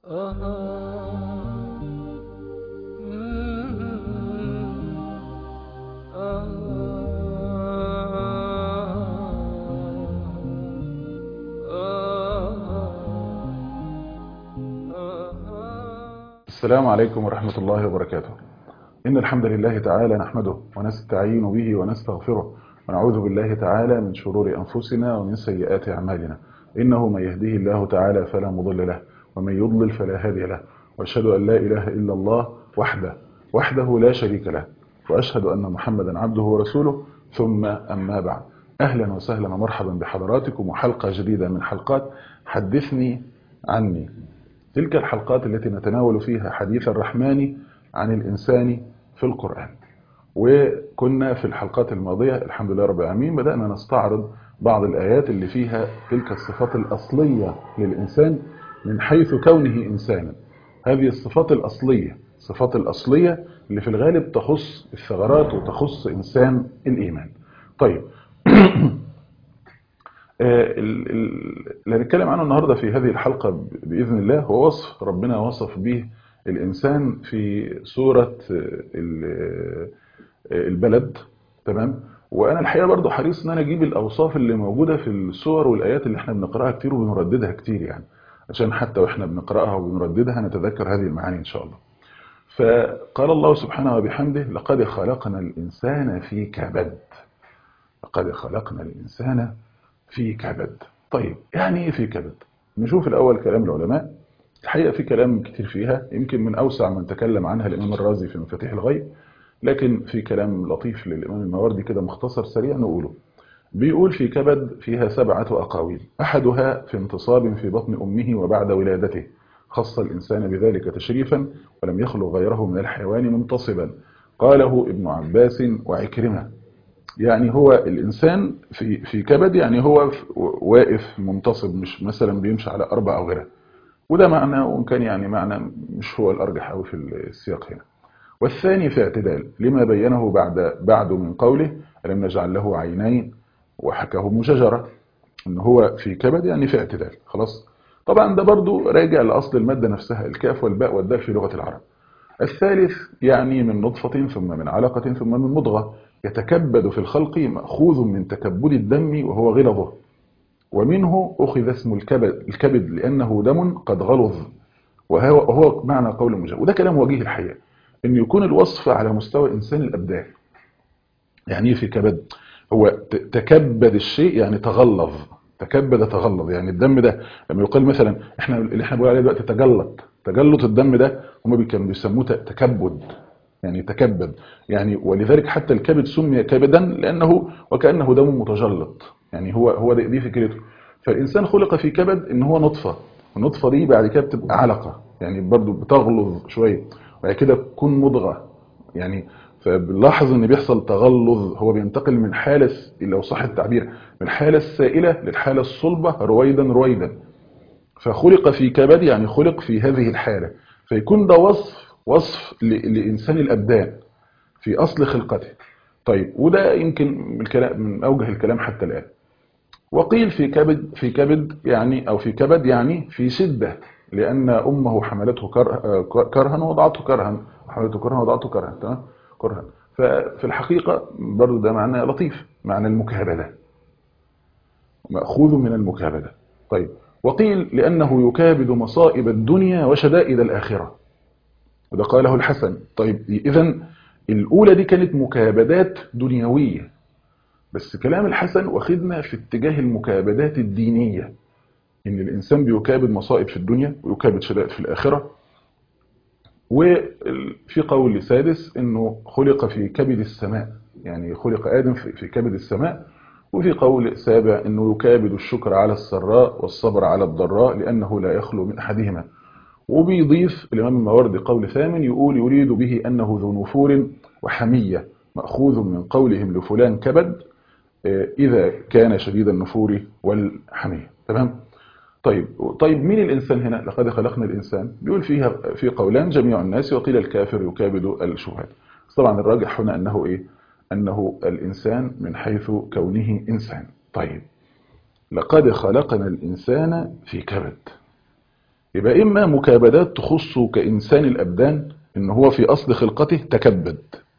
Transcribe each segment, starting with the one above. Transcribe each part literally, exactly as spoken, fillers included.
السلام عليكم ورحمة الله وبركاته. إن الحمد لله تعالى نحمده ونستعين به ونستغفره ونعوذ بالله تعالى من شرور أنفسنا ومن سيئات أعمالنا. إنه من يهديه الله تعالى فلا مضل له ومن يضلل فلا هادي له، وأشهد أن لا إله إلا الله وحده وحده لا شريك له، وأشهد أن محمدا عبده ورسوله. ثم أما بعد، أهلا وسهلا ومرحبا بحضراتكم وحلقة جديدة من حلقات حدثني عني. تلك الحلقات التي نتناول فيها حديث الرحمن عن الإنسان في القرآن. وكنا في الحلقات الماضية الحمد لله رب العالمين بدأنا نستعرض بعض الآيات اللي فيها تلك الصفات الأصلية للإنسان من حيث كونه إنسانا. هذه الصفات الأصلية الصفات الأصلية اللي في الغالب تخص الثغرات وتخص إنسان الإيمان. طيب اللي هنتكلم عنه النهاردة في هذه الحلقة بإذن الله هو وصف ربنا وصف به الإنسان في سورة البلد. تمام. وأنا الحقيقة برضو حريص أن أنا أجيب الأوصاف اللي موجودة في السور والآيات اللي احنا بنقرأها كتير وبنرددها كتير، يعني عشان حتى وإحنا بنقرأها وبنرددها نتذكر هذه المعاني إن شاء الله. فقال الله سبحانه وبحمده: لقد خلقنا الإنسان في كبد. لقد خلقنا الإنسان في كبد. طيب يعني ايه في كبد؟ نشوف الأول كلام العلماء. الحقيقة في كلام كتير فيها، يمكن من أوسع من تكلم عنها الإمام الرازي في مفاتيح الغيب، لكن في كلام لطيف للإمام الماوردي كده مختصر سريع نقوله. بيقول في كبد فيها سبعة أقاويل، أحدها في انتصاب في بطن أمه وبعد ولادته، خص الإنسان بذلك تشريفا ولم يخلق غيره من الحيوان منتصبا. قاله ابن عباس وعكرمة. يعني هو الإنسان في في كبد، يعني هو واقف منتصب، مش مثلا بيمشي على أربع أو غيرها. وده معنى، وإن كان يعني معنى مش هو الأرجح أوي في السياق هنا. والثاني في اعتدال لما بينه بعد بعد من قوله: ألم نجعل له عينين وحكاهم شجرة. إن هو في كبد يعني في اعتدال. خلاص. طبعا ده برضو راجع لأصل المادة نفسها، الكاف والباء والدال في لغة العرب. الثالث يعني من نطفة ثم من علقة ثم من مضغة، يتكبد في الخلق، مأخوذ من تكبد الدم وهو غلظه، ومنه أخذ اسم الكبد, الكبد لأنه دم قد غلظ، وهو, وهو معنى قول مجاز. وده كلام وجيه الحقيقة، أن يكون الوصف على مستوى إنسان الأبدان. يعني ايه في كبد؟ هو تكبد الشيء يعني تغلظ. تكبد تغلظ يعني الدم ده لما يقال مثلا احنا اللي احنا بنقول عليه دلوقتي تجلط تجلط الدم ده هم كانوا بيسموه تكبد، يعني تكبد يعني. ولذلك حتى الكبد سمي كبدا لانه وكانه دم متجلط، يعني هو هو دي فكرته. فالانسان خلق في كبد ان هو نطفه، النطفه دي بعد كده بتبقى علقه، يعني برضو بتغلظ شويه، وبعد كده تكون مضغه يعني. فبنلاحظ ان بيحصل تغلظ، هو بينتقل من حاله، لو صح التعبير، من الحاله السائله للحاله الصلبه رويدا رويدا. فخلق في كبد يعني خلق في هذه الحاله، فيكون ده وصف وصف لانسان الابدان في اصل خلقته. طيب وده يمكن من الكلام من اوجه الكلام حتى الان. وقيل في كبد في كبد يعني او في كبد يعني في شده، لان امه حملته كرها ووضعته كرها، حملته كرها ووضعته كرها. تمام. كرها. ففي الحقيقه برضه ده معنى لطيف، معنى المكابده، مأخوذ من المكابده. طيب وقيل لانه يكابد مصائب الدنيا وشدائد الاخره، وده قاله الحسن. طيب اذا الاولى دي كانت مكابدات دنيويه، بس كلام الحسن واخدنا في اتجاه المكابدات الدينيه، ان الانسان بيكابد مصائب في الدنيا ويكابد شدائد في الاخره. وفي قول سادس انه خلق في كبد السماء، يعني خلق ادم في كبد السماء. وفي قول سابع انه يكابد الشكر على السراء والصبر على الضراء لانه لا يخلو من احدهما. وبيضيف الامام الماوردي قول ثامن يقول: يريد به انه ذو نفور وحميه، ماخوذ من قولهم لفلان كبد اذا كان شديد النفور والحميه. تمام. طيب طيب مين الانسان هنا؟ لقد خلقنا الانسان، بيقول فيها في قولان: جميع الناس، وقيل الكافر يكابد الشبهات. طبعا الراجح هنا انه ايه؟ انه الانسان من حيث كونه انسان. طيب لقد خلقنا الانسان في كبد، يبقى إما مكابدات تخصه كإنسان الأبدان، إن هو في أصل خلقته تكبد،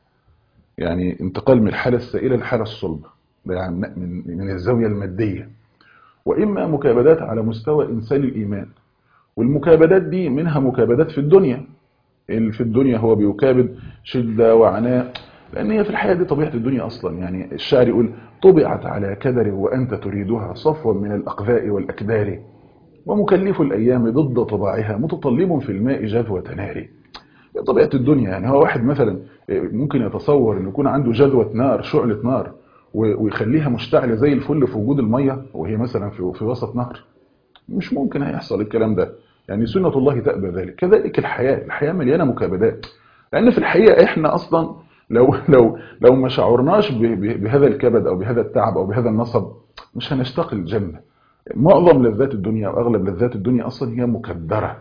يعني انتقال من الحالة السائلة للحالة الصلبة، يعني من من الزاوية المادية. وإما مكابدات على مستوى إنسان الإيمان، والمكابدات دي منها مكابدات في الدنيا، اللي في الدنيا هو بيكابد شدة وعناء، لأن هي في الحياة دي طبيعة الدنيا أصلا. يعني الشاعر يقول: طبعت على كدر وأنت تريدها صفوا من الأقذاء والأكدار، ومكلف الأيام ضد طباعها متطلب في الماء جذوة نار. طبيعة الدنيا. يعني هو واحد مثلا ممكن يتصور أن يكون عنده جذوة نار، شعلة نار، ويخليها مشتعلة زي الفل في وجود المية وهي مثلا في في وسط نهر؟ مش ممكن هيحصل الكلام ده. يعني سنة الله تأبى ذلك. كذلك الحياة، الحياة مليانة مكابدات، لأن في الحقيقة إحنا أصلا لو لو لو ما شعرناش بهذا الكبد أو بهذا التعب أو بهذا النصب مش هنشتاق للجنة. معظم لذات الدنيا أو أغلب لذات الدنيا أصلا هي مكدرة.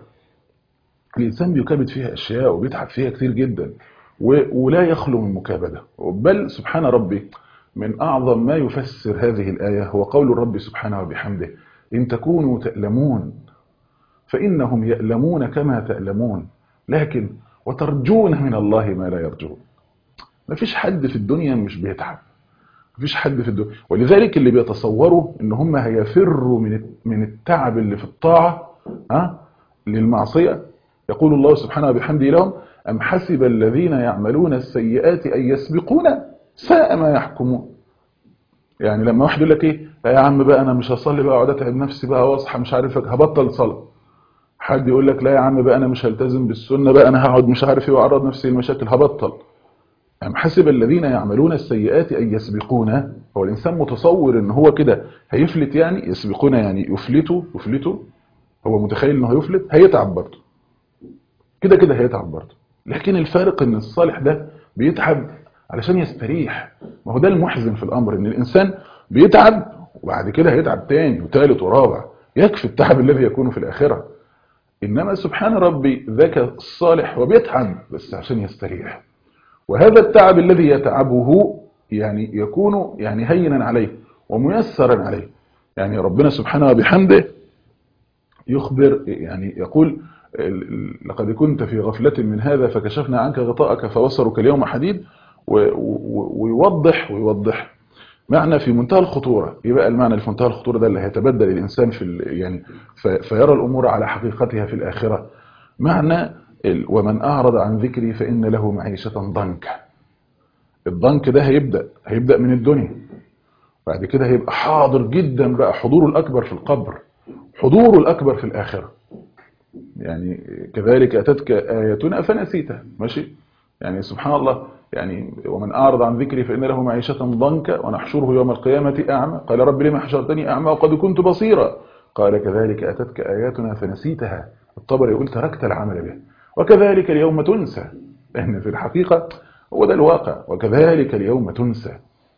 الإنسان بيكابد فيها أشياء وبيتعب فيها كتير جدا، ولا يخلو من مكابدة. بل سبحان ربي من أعظم ما يفسر هذه الآية هو قول الرب سبحانه وبحمده: إن تكونوا تألمون فإنهم يألمون كما تألمون، لكن وترجون من الله ما لا يرجون. ما فيش حد في الدنيا مش بيتعب، ما فيش حد في الدنيا. ولذلك اللي بيتصوروا ان هم هيفروا من من التعب اللي في الطاعة ها للمعصية، يقول الله سبحانه وبحمده لهم: أم حسب الذين يعملون السيئات أن يسبقونا ساء ما يحكمون. يعني لما واحد يقول لك ايه: لا يا عم بقى انا مش هصلي بقى، اقعد اتعب نفسي بقى واصحى مش عارف هبطل صلاه. حد يقول لك: لا يا عم بقى انا مش هلتزم بالسنه بقى، انا هقعد مش عارف ايه واعرض نفسي للمشاكل هبطل. أم حسب الذين يعملون السيئات أن يسبقونا. هو الإنسان متصور إن هو كده هيفلت، يعني يسبقونا يعني يفلتوا يفلتوا. هو متخيل إنه هيفلت، هيتعب برضه، كده كده هيتعب برضه. لكن الفارق إن الصالح ده بيتعب علشان يستريح. ما هو ده المحزن في الأمر، إن الإنسان بيتعب وبعد كده هيتعب تاني وثالث ورابع، يكفي التعب الذي يكون في الآخرة. إنما سبحان ربي ذاك الصالح وبيتعب بس عشان يستريح، وهذا التعب الذي يتعبه يعني يكون يعني هينا عليه وميسرا عليه. يعني ربنا سبحانه وبحمده يخبر، يعني يقول: لقد كنت في غفلة من هذا فكشفنا عنك غطاءك فبصرك اليوم حديد. ويوضح ويوضح معنى في منتهى الخطورة. يبقى المعنى في منتهى الخطورة ده اللي هيتبدل الإنسان في يعني فيرى الأمور على حقيقتها في الآخرة. معنى: ومن أعرض عن ذكري فإن له معيشة ضنكا. الضنك ده هيبدأ هيبدأ من الدنيا، بعد كده هيبقى حاضر جدا بقى، حضوره الأكبر في القبر، حضوره الأكبر في الآخرة. يعني كذلك أتتك آياتنا فنسيتها. ماشي، يعني سبحان الله. يعني ومن أعرض عن ذكري فإن له معيشة ضنكا ونحشره يوم القيامة أعمى قال رب لما حشرتني أعمى وقد كنت بصيرا قال كذلك أتتك آياتنا فنسيتها. الطبري يقول: تركت العمل به. وكذلك اليوم تنسى، لأن في الحقيقة هو ده الواقع. وكذلك اليوم تنسى.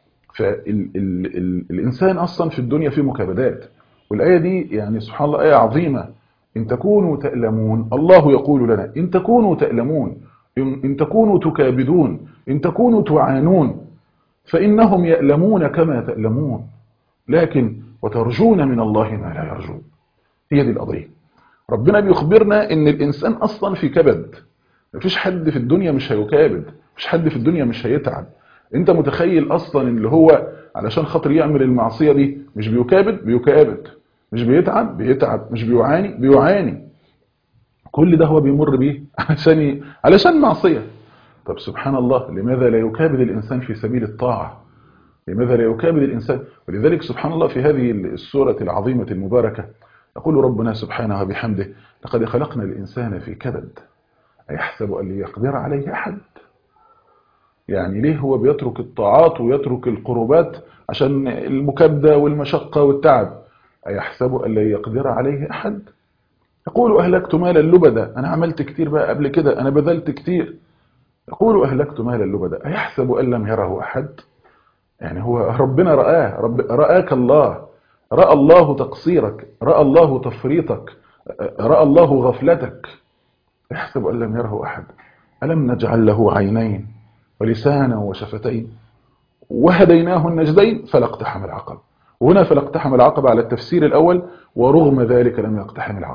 فالإنسان أصلا في الدنيا فيه مكابدات، والآية دي يعني سبحان الله آية عظيمة. إن تكونوا تألمون، الله يقول لنا: إن تكونوا تألمون، إن تكونوا تكابدون، إن تكونوا تعانون، فإنهم يألمون كما تألمون، لكن وترجون من الله ما لا يرجون. هي دي القضية. ربنا بيخبرنا إن الإنسان أصلا في كبد. مفيش حد في الدنيا مش هيكابد، مفيش حد في الدنيا مش هيتعب. انت متخيل اصلا اللي هو علشان خاطر يعمل المعصية دي مش بيكابد؟ بيكابد. مش بيتعب؟ بيتعب. مش بيعاني؟ بيعاني. كل ده هو بيمر بيه علشان علشان معصية. طب سبحان الله، لماذا لا يكابد الإنسان في سبيل الطاعة؟ لماذا لا يكابد الإنسان؟ ولذلك سبحان الله في هذه السورة العظيمة المباركة يقول ربنا سبحانه وبحمده: لقد خلقنا الإنسان في كبد أيحسب أن يقدر عليه أحد. يعني ليه هو بيترك الطاعات ويترك القربات عشان المكابدة والمشقة والتعب؟ أيحسب أن لا يقدر عليه أحد. يقول: أهلكت مالا لبدا، أنا عملت كتير بقى قبل كده، أنا بذلت كتير. يقول: أهلكت مالا لبدا أيحسب أن لم يره أحد. يعني هو ربنا رآه، رب رآك الله، رأى الله تقصيرك، رأى الله تفريطك، رأى الله غفلتك. يحسب أن لم يره أحد. ألم نجعل له عينين ولسانا وشفتين وهديناه النجدين فلا اقتحم العقبة. وهنا فلا اقتحم العقبة على التفسير الأول، ورغم ذلك لم يقتحم العقبة.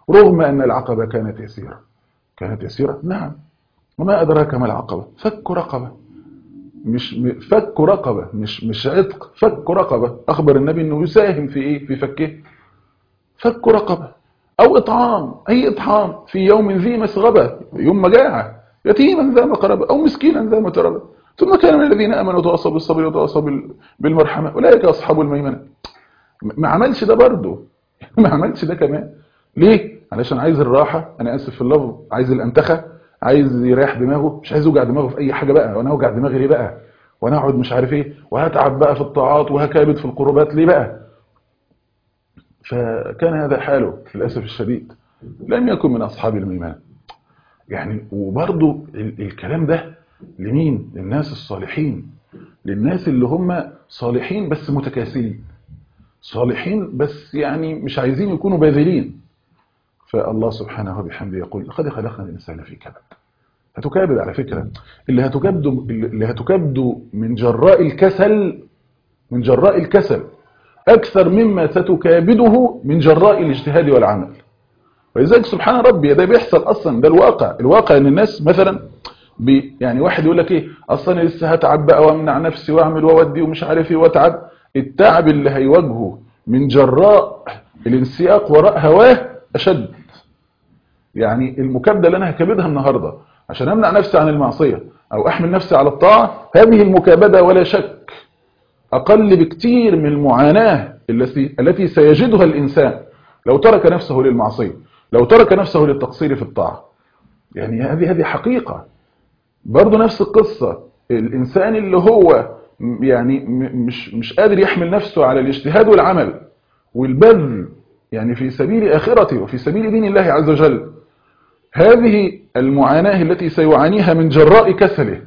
رغم أن العقبة كانت يسيرة. كانت يسيرة نعم. وما أدراك ما العقبة؟ فك رقبة. مش فك رقبة، مش مش عتق، فك رقبة. أخبر النبي أنه يساهم في إيه؟ في فكه. فك رقبة أو إطعام، أي إطعام في يوم ذي مسغبة، يوم مجاعة، يتيما ذا مقربة أو مسكينا ذا متربة، ثم كان من الذين آمنوا وتواصوا بالصبر وتواصوا بالمرحمة أولئك أصحاب الميمنة. ما عملش ده برضه. ما عملش ده كمان. ليه؟ علشان عايز الراحة، أنا آسف في اللفظ، عايز الأنتخة، عايز يريح دماغه، مش عايز يوجع دماغه في أي حاجة بقى. وأنا أوجع دماغي ليه بقى؟ وأنا أقعد مش عارف إيه، وهتعب بقى في الطاعات وهكابد في القربات ليه بقى؟ فكان هذا حاله للأسف الشديد. لم يكن من أصحاب الميمنة. يعني وبرضه الكلام ده لمين؟ للناس الصالحين، للناس اللي هم صالحين بس متكاسلين، صالحين بس يعني مش عايزين يكونوا باذلين. فالله سبحانه وبحمده يقول لقد خلقنا الإنسان في كبد. هتكابد على فكرة. اللي هتكابده اللي هتكابده من جراء الكسل، من جراء الكسل أكثر مما ستكابده من جراء الاجتهاد والعمل. ولذلك سبحان ربي ده بيحصل أصلا، ده الواقع. الواقع ان الناس مثلا بي يعني واحد يقول لك ايه، اصلا أنا لسه هتعب بقى وامنع نفسي واعمل واودي ومش عارف ايه واتعب. التعب اللي هيواجهه من جراء الانسياق وراء هواه اشد. يعني المكابده اللي انا هكبدها النهارده عشان امنع نفسي عن المعصيه او احمل نفسي على الطاعه، هذه المكابده ولا شك اقل بكتير من المعاناه التي التي سيجدها الانسان لو ترك نفسه للمعصيه، لو ترك نفسه للتقصير في الطاعه. يعني هذه هذه حقيقه. برضه نفس القصه، الانسان اللي هو يعني مش مش قادر يحمل نفسه على الاجتهاد والعمل والبذل يعني في سبيل آخرته وفي سبيل دين الله عز وجل، هذه المعاناة التي سيعانيها من جراء كسله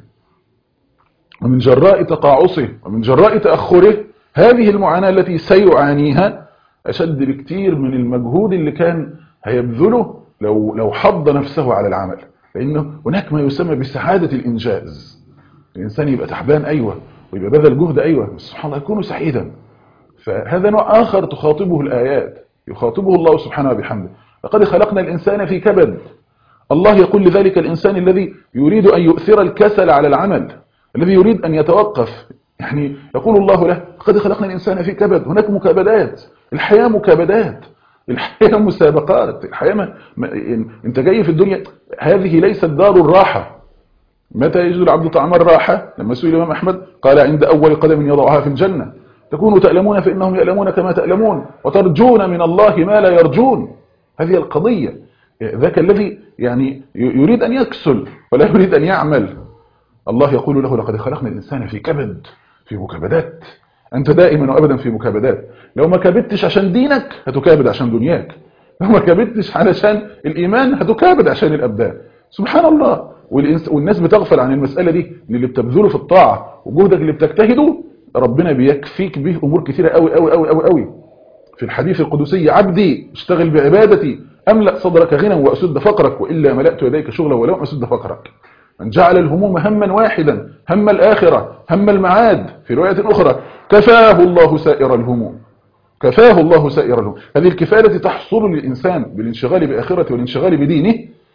ومن جراء تقاعسه ومن جراء تأخره، هذه المعاناة التي سيعانيها أشد بكتير من المجهود اللي كان هيبذله لو لو حض نفسه على العمل. لأنه هناك ما يسمى بسعادة الإنجاز. الإنسان يبقى تعبان أيوة ويبقى بذل جهد أيوة، بس سبحان الله يكون سعيدا. فهذا نوع آخر تخاطبه الآيات، يخاطبه الله سبحانه وبحمده. لقد خلقنا الإنسان في كبد. الله يقول لذلك الإنسان الذي يريد أن يؤثر الكسل على العمل، الذي يريد أن يتوقف، يعني يقول الله له لقد خلقنا الإنسان في كبد. هناك مكابدات، الحياة مكابدات، الحياة مسابقات، الحياة ما... ما... انت جاي في الدنيا، هذه ليست دار الراحة. متى يجد العبد طعم الراحة؟ لما سئل الإمام أحمد قال عند أول قدم يضعها في الجنة. تكونوا تألمون فإنهم يألمون كما تألمون وترجون من الله ما لا يرجون. هذه القضية. ذاك الذي يعني يريد أن يكسل ولا يريد أن يعمل، الله يقول له لقد خلقنا الإنسان في كبد، في مكابدات. أنت دائما وأبدا في مكابدات. لو ما كابدتش عشان دينك هتكابد عشان دنياك، لو ما كابدتش علشان الإيمان هتكابد عشان الأبدان. سبحان الله. والناس بتغفل عن المسألة دي، اللي بتبذله في الطاعة وجهدك اللي بتجتهده ربنا بيكفيك به أمور كثيرة قوي قوي قوي قوي قوي. في الحديث القدسي عبدي اشتغل بعبادتي أملأ صدرك غنى وأسد فقرك، وإلا ملأت يديك شغلا ولو أسد فقرك. من جعل الهموم هما واحدا، هم الآخرة هم المعاد، في رواية أخرى كفاه الله سائر الهموم، كفاه الله سائر الهموم. هذه الكفاية التي تحصل للإنسان بالانشغال بآخرته والانشغال بدينه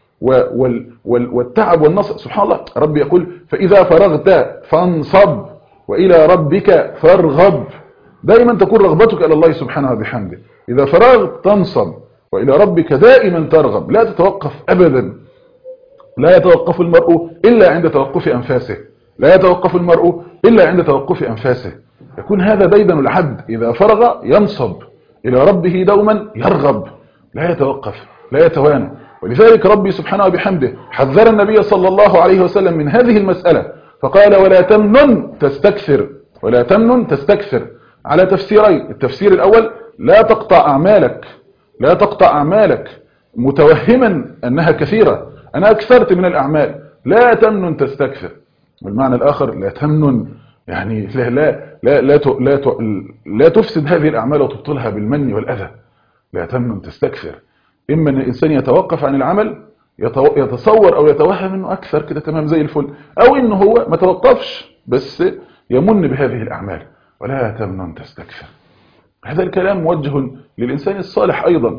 والتعب والنصر. سبحان الله. رب يقول فإذا فرغت فانصب وإلى ربك فارغب. دائما تكون رغبتك إلى الله سبحانه وبحمده. إذا فرغت تنصب وإلى ربك دائما ترغب، لا تتوقف أبدا. لا يتوقف المرء إلا عند توقف أنفاسه، لا يتوقف المرء إلا عند توقف أنفاسه. يكون هذا ديدن العبد، إذا فرغ ينصب إلى ربه دوما يرغب، لا يتوقف لا يتوانى. ولذلك ربي سبحانه وبحمده حذر النبي صلى الله عليه وسلم من هذه المسألة فقال ولا تمنن تستكثر، ولا تمنن تستكثر، على تفسيرين. التفسير الأول لا تقطع أعمالك، لا تقطع أعمالك متوهما أنها كثيرة، أنا أكثرت من الأعمال، لا تمنن تستكثر. والمعنى الآخر لا تمنن يعني لا لا لا لا, لا, لا تفسد هذه الأعمال وتبطلها بالمن والأذى. لا تمنن تستكثر. إما أن الإنسان يتوقف عن العمل يتصور أو يتوهم أنه أكثر كده تمام زي الفل، أو أنه هو ما توقفش بس يمن بهذه الأعمال. ولا تمنن تستكثر. هذا الكلام موجه للإنسان الصالح أيضا،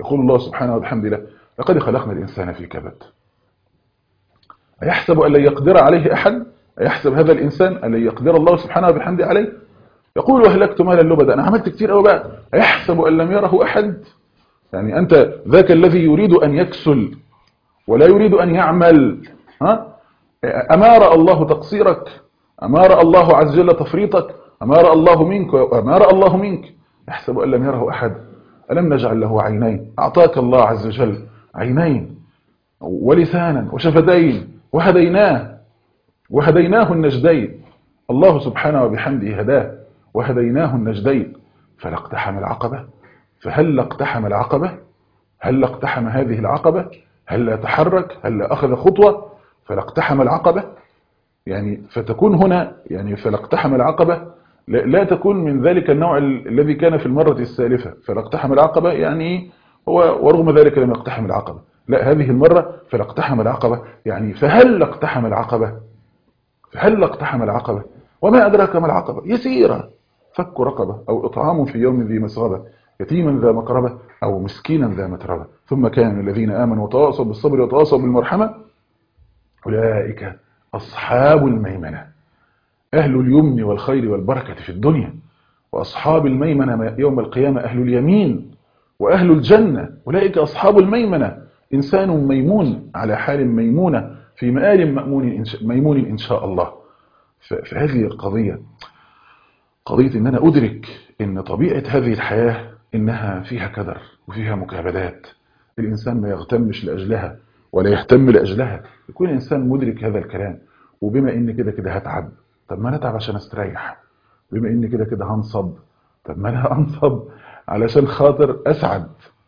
يقول الله سبحانه وبحمده لقد خلقنا الإنسان في كبد. أيحسب أن لن يقدر عليه أحد؟ أيحسب هذا الإنسان أن لن يقدر الله سبحانه وبحمده عليه؟ يقول وهلكت مالا لبدا، أنا عملت كتير قوي بقى. أيحسب أن لم يره أحد؟ يعني أنت ذاك الذي يريد أن يكسل ولا يريد أن يعمل، ها؟ أمار الله تقصيرك؟ أمار الله عز وجل تفريطك؟ أمار الله منك وأمار الله منك. يحسب أن لم يره أحد. ألم نجعل له عينين؟ أعطاك الله عز وجل عينين ولسانا وشفتين وهديناه وهديناه النجدين. الله سبحانه وبحمده هداه وهديناه النجدين. فلا اقتحم العقبة؟ فهل اقتحم العقبة؟ هل اقتحم هذه العقبة؟ هل لا تحرك؟ هل لا أخذ خطوة؟ فلا اقتحم العقبة. يعني فتكون هنا يعني فلا اقتحم العقبة لا تكون من ذلك النوع الذي كان في المرة السالفة. فلا اقتحم العقبة يعني هو ورغم ذلك لم يقتحم العقبة. لا، هذه المرة فلا اقتحم العقبة يعني فهل اقتحم العقبة؟ فهل اقتحم العقبة؟ وما أدراك ما العقبة؟ يسيرة، فك رقبة أو إطعام في يوم ذي مسغبة يتيما ذا مقربة أو مسكينا ذا متربة ثم كان الذين آمنوا وتواصوا بالصبر وتواصوا بالمرحمة أولئك أصحاب الميمنة أهل اليمن والخير والبركة في الدنيا. وأصحاب الميمنة يوم القيامة أهل اليمين وأهل الجنة. أولئك أصحاب الميمنة، إنسان ميمون على حال ميمونة في مآل ميمون إن شاء الله. فهذه القضية قضية إن أنا أدرك إن طبيعة هذه الحياة إنها فيها كدر وفيها مكابدات. الإنسان ما يغتمش لأجلها ولا يهتم لأجلها. يكون الإنسان مدرك هذا الكلام. وبما إن كده كده هتعب، طب ما نتعب عشان استريح. بما إن كده كده هنصب، طب ما أنا هنصب علشان خاطر أسعد.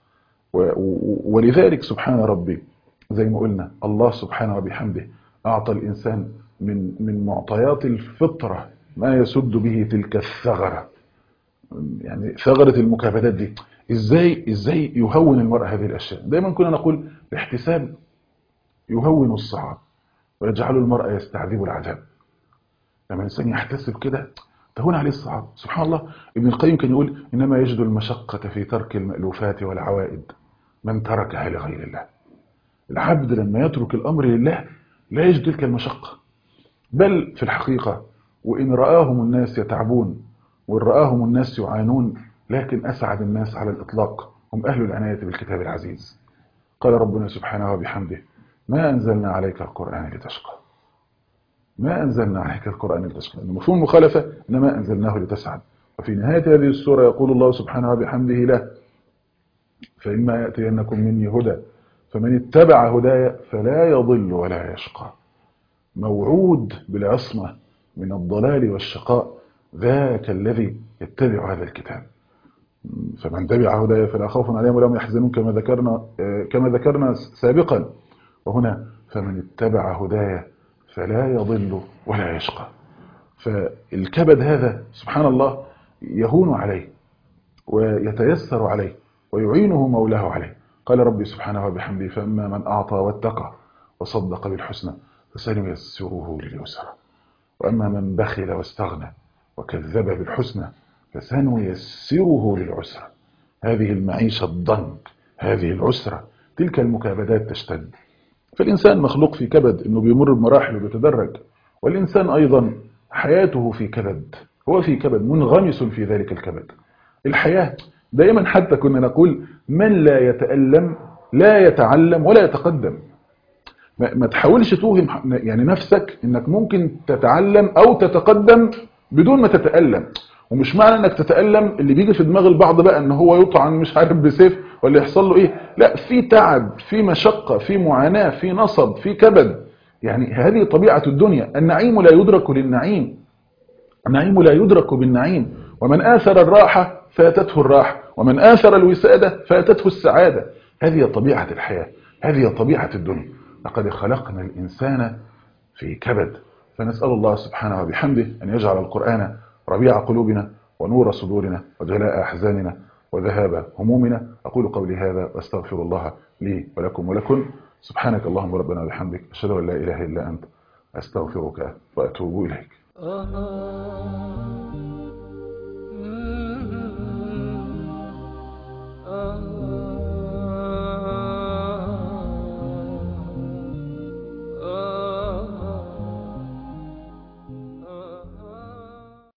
ولذلك سبحان ربي زي ما قلنا الله سبحانه وبحمده أعطى الإنسان من من معطيات الفطرة ما يسد به تلك الثغرة. يعني ثغرة المكابدات دي ازاي ازاي يهون المرء هذه الاشياء. دايما كنا نقول الاحتساب يهون الصعاب ويجعل المرء يستعذب العذاب. لما الانسان يحتسب كده تهون عليه الصعاب. سبحان الله، ابن القيم كان يقول انما يجد المشقة في ترك المألوفات والعوائد من تركها لغير الله. العبد لما يترك الامر لله لا يجد تلك المشقة، بل في الحقيقة وإن رآهم الناس يتعبون وإن رآهم الناس يعانون لكن أسعد الناس على الإطلاق هم أهل العناية بالكتاب العزيز. قال ربنا سبحانه وبحمده ما أنزلنا عليك القرآن لتشقى. ما أنزلنا عليك القرآن لتشقى، مفهوم المخالفة إنما أنزلناه لتسعد. وفي نهاية هذه السورة يقول الله سبحانه وبحمده له فإما يأتينكم مني هدى فمن اتبع هدايا فلا يضل ولا يشقى. موعود بالعصمة من الضلال والشقاء ذاك الذي يتبع هذا الكتاب. فمن تبع هدايا فلا خوف عليهم ولا هم يحزنون كما ذكرنا كما ذكرنا سابقا. وهنا فمن اتبع هدايا فلا يضل ولا يشقى. فالكبد هذا سبحان الله يهون عليه ويتيسر عليه ويعينه مولاه عليه. قال ربي سبحانه وبحمده فأما من أعطى واتقى وصدق بالحسنى فسنيسره لليسرى وأما من بخل واستغنى وكذب بالحسنى فسنيسره للعسرى. هذه المعيشة الضنك، هذه العسرة، تلك المكابدات تشتد. فالإنسان مخلوق في كبد إنه بيمر بمراحل وبيتدرج. والإنسان أيضا حياته في كبد، هو في كبد منغمس في ذلك الكبد. الحياة دائما حتى كنا نقول من لا يتألم لا يتعلم ولا يتقدم. ما تحاولش توهم يعني نفسك انك ممكن تتعلم او تتقدم بدون ما تتألم. ومش معنى انك تتألم اللي بيجي في دماغ البعض بقى ان هو يطعن مش عارف بسيف ولا يحصل له ايه. لا، في تعب، في مشقة، في معاناة، في نصب، في كبد. يعني هذه طبيعة الدنيا. النعيم لا يدرك للنعيم، النعيم لا يدرك بالنعيم. ومن آثر الراحة فاتته الراحة ومن آثر الوسادة فاتته السعادة. هذه طبيعة الحياة، هذه طبيعة الدنيا. لقد خلقنا الإنسان في كبد. فنسأل الله سبحانه وبحمده أن يجعل القرآن ربيع قلوبنا ونور صدورنا وجلاء أحزاننا وذهاب همومنا. أقول قولي هذا واستغفر الله لي ولكم ولكم. سبحانك اللهم ربنا وبحمدك أشهد أن لا إله إلا أنت أستغفرك وأتوب إليك.